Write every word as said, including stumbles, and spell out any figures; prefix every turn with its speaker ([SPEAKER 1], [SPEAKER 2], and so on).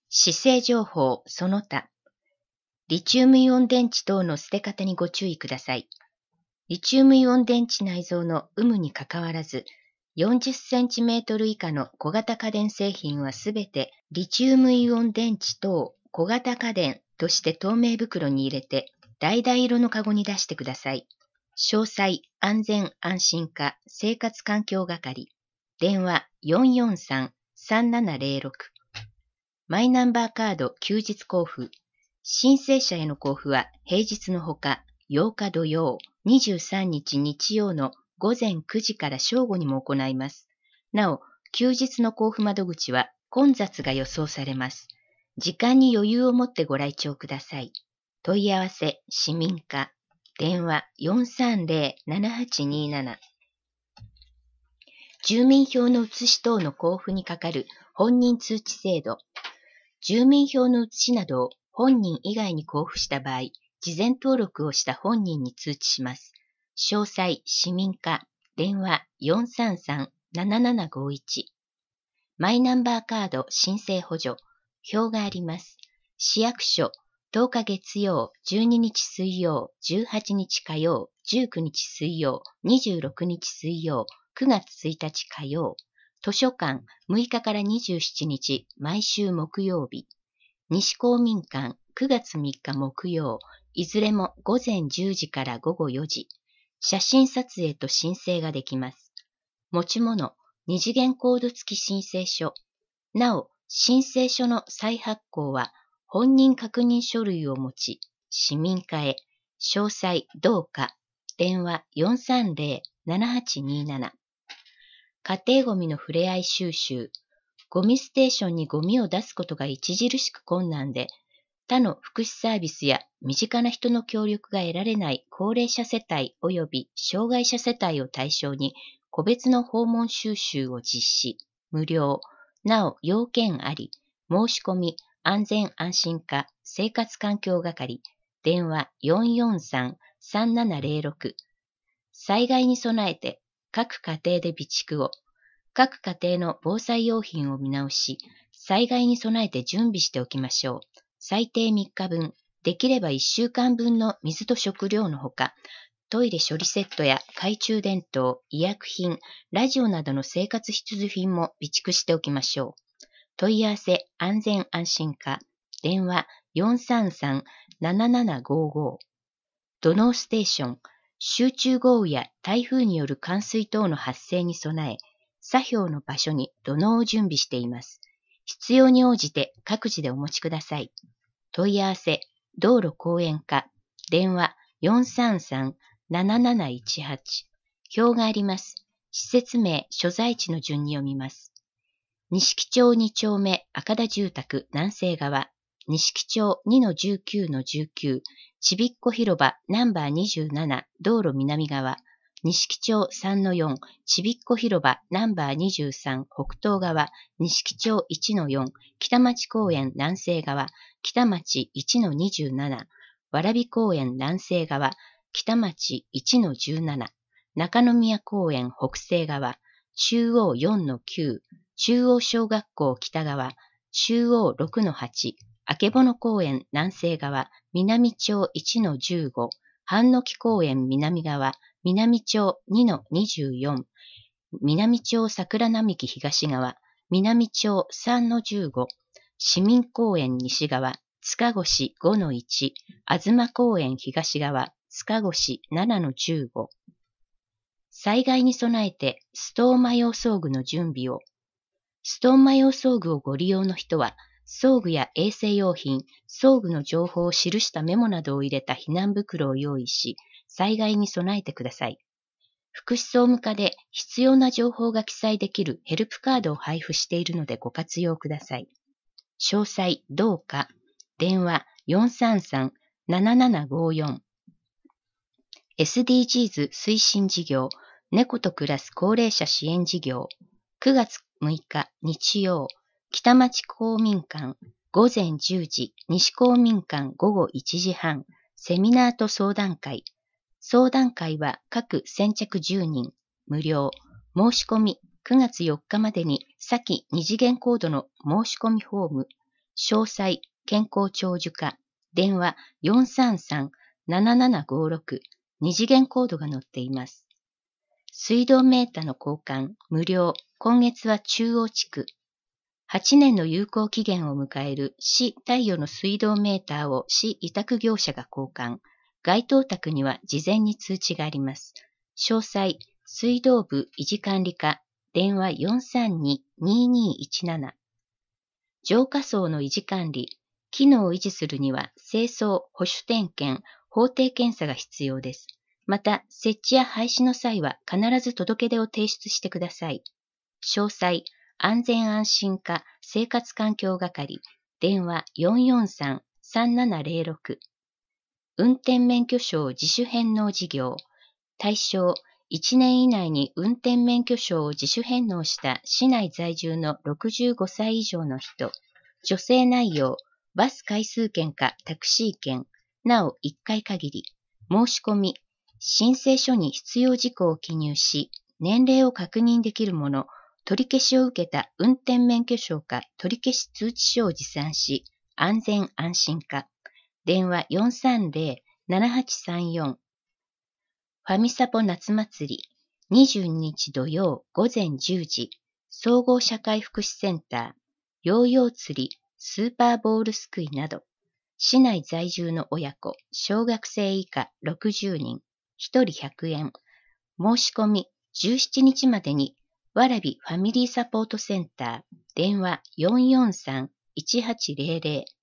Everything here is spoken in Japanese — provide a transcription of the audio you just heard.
[SPEAKER 1] 姿勢情報その他、リチウムイオン電池等の捨て方にご注意ください。リチウムイオン電池内蔵の有無にかかわらず、よんじゅっセンチメートル以下の小型家電製品はすべてリチウムイオン電池等小型家電として透明袋に入れて、橙色のカゴに出してください。詳細、安全安心課生活環境係。電話 よんよんさん さんななゼロろく。マイナンバーカード休日交付。申請者への交付は平日のほか、ようか土曜、にじゅうさんにち日曜の午前くじから正午にも行います。なお、休日の交付窓口は混雑が予想されます。時間に余裕を持ってご来庁ください。問い合わせ、市民課。電話 よんさんゼロ ななはちになな。住民票の写し等の交付にかかる本人通知制度。住民票の写しなどを本人以外に交付した場合、事前登録をした本人に通知します。詳細、市民課。電話 よんさんさん ななななごいち。マイナンバーカード申請補助。表があります。市役所、とおか月曜、じゅうににち水曜、じゅうはちにち火曜、じゅうくにち水曜、にじゅうろくにち水曜、くがつついたち火曜。図書館、むいかからにじゅうしちにち、毎週木曜日。西公民館、くがつみっか木曜、いずれも午前じゅうじから午後よじ。写真撮影と申請ができます。持ち物、二次元コード付き申請書。なお、申請書の再発行は、本人確認書類を持ち、市民課へ、詳細、どうか、電話 よんさんゼロ ななはちになな。家庭ゴミの触れ合い収集。ゴミステーションにゴミを出すことが著しく困難で、他の福祉サービスや身近な人の協力が得られない高齢者世帯及び障害者世帯を対象に、個別の訪問収集を実施、無料、なお要件あり、申し込み、安全安心課生活環境係。電話 よんよんさん さんななゼロろく。災害に備えて各家庭で備蓄を、各家庭の防災用品を見直し、災害に備えて準備しておきましょう。最低みっかぶん、できればいっしゅうかんぶんの水と食料のほか、トイレ処理セットや懐中電灯、医薬品、ラジオなどの生活必需品も備蓄しておきましょう。問い合わせ安全安心課。電話 よんさんさん ななななごご。土のうステーション。集中豪雨や台風による冠水等の発生に備え、作業の場所に土のうを準備しています。必要に応じて各自でお持ちください。問い合わせ、道路公園課。電話 よんさんさん なななないちはち。表があります。施設名、所在地の順に読みます。錦町にちょうめ赤田住宅南西側、錦町 にのじゅうきゅうのじゅうきゅう、ちびっこ広場ナンバーにじゅうなな道路南側、錦町 さんのよん、ちびっこ広場ナンバーにじゅうさん北東側、錦町 いちのよん、北町公園南西側、北町 いちのにじゅうなな、蕨公園南西側、北町 いちのじゅうなな、中宮公園北西側、中央 よんのきゅう、中央小学校北側、中央 ろくのはち、あけぼの公園南西側、南町 いちのじゅうご、半の木公園南側、南町 にのにじゅうよん、南町桜並木東側、南町 さんのじゅうご、市民公園西側、塚越 ごのいち、東公園東側、塚越 ななのじゅうご。災害に備えてストーンマ用装具の準備を。ストーンマ用装具をご利用の人は、装具や衛生用品、装具の情報を記したメモなどを入れた避難袋を用意し、災害に備えてください。福祉総務課で必要な情報が記載できるヘルプカードを配布しているのでご活用ください。詳細、どうか。電話 よんさんさん ななななごよん。エスディージーズ 推進事業、猫と暮らす高齢者支援事業。くがつむいか日曜、北町公民館午前じゅうじ、西公民館午後いちじはん、セミナーと相談会。相談会は各先着じゅうにん、無料。申し込みくがつよっかまでに先二次元コードの申し込みフォーム、 詳細、健康長寿課、電話 よんさんさんななななごろく、二次元コードが載っています。水道メータの交換、無料。今月は中央地区。はちねんの有効期限を迎える市貸与の水道メーターを市委託業者が交換。該当宅には事前に通知があります。詳細、水道部維持管理課、電話 よんさんにににいちなな。浄化槽の維持管理、機能を維持するには清掃、保守点検、法定検査が必要です。また、設置や廃止の際は必ず届け出を提出してください。詳細、安全安心課生活環境係、電話 よんよんさんさんななゼロろく。運転免許証自主返納事業、対象、いちねん以内に運転免許証を自主返納した市内在住のろくじゅうごさい以上の人、助成内容、バス回数券かタクシー券、なおいっかい限り、申し込み、申請書に必要事項を記入し、年齢を確認できるもの、取り消しを受けた運転免許証か取り消し通知書を持参し、安全安心課、電話 よんさんゼロななはちさんよん。ファミサポ夏祭り、にじゅうににち土曜午前じゅうじ、総合社会福祉センター、ヨーヨー釣り、スーパーボールすくいなど、市内在住の親子、小学生以下ろくじゅうにん、ひとりひゃくえん。申し込みじゅうしちにちまでに、わらびファミリーサポートセンター、電話 よんよんさんいちはちゼロゼロ